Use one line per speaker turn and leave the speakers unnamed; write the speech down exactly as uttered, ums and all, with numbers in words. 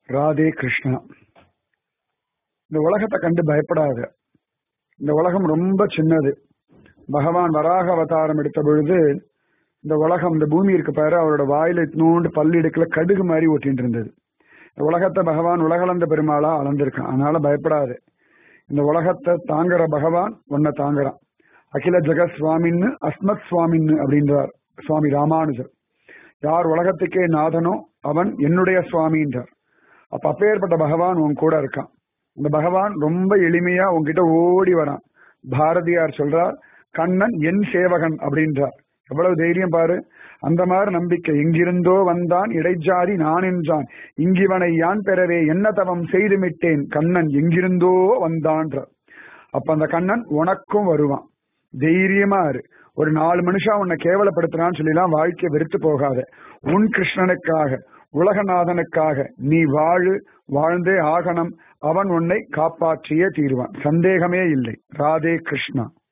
ராதே கிருஷ்ணா. இந்த உலகத்தை கண்டு பயப்படாத. இந்த உலகம் ரொம்ப சின்னது. பகவான் வராக அவதாரம் எடுத்த பொழுது இந்த உலகம், இந்த பூமி இருக்கு பாரு, அவரோட வாயில நூண்டு பல்லு இடுக்கல கடுகு மாதிரி ஓட்டிட்டு இருந்தது. இந்த உலகத்தை பகவான் உலகளந்த பெருமாளா அளந்திருக்கான். அதனால பயப்படாது. இந்த உலகத்தை தாங்குற பகவான் உன்னை தாங்குறான். அகில ஜெகத் சுவாமின்னு அஸ்மத் சுவாமின்னு அப்படின்றார் சுவாமி ராமானுஜர். யார் உலகத்துக்கே நாதனோ அவன் என்னுடைய சுவாமின்றார். அப்ப அப்பேற்பட்ட பகவான் உன் கூட இருக்கான். இந்த பகவான் ரொம்ப எளிமையா உன்கிட்ட ஓடி வரான். பாரதியார் சொல்றார், கண்ணன் என் சேவகன் அப்படின்றார். எவ்வளவு தைரியம் பாரு. அந்த மாதிரி நம்பிக்கை. எங்கிருந்தோ வந்தான் இடைச்சாரி நான் என்றான், இங்கிவனை யான் பெறவே என்ன தவம் செய்து விட்டேன், கண்ணன் எங்கிருந்தோ வந்தான்றார். அப்ப அந்த கண்ணன் உனக்கும் வருவான். தைரியமா இரு. ஒரு நாலு மனுஷா உன்னை கேவலப்படுத்துறான்னு சொல்லிலாம் வாழ்க்கையை வெறுத்து போகாத. உன் கிருஷ்ணனுக்காக, உலகநாதனுக்காக நீ வாழு. வாழ்ந்தே ஆகணும். அவன் உன்னை காப்பாற்றியே தீருவான். சந்தேகமே இல்லை. ராதே கிருஷ்ணா.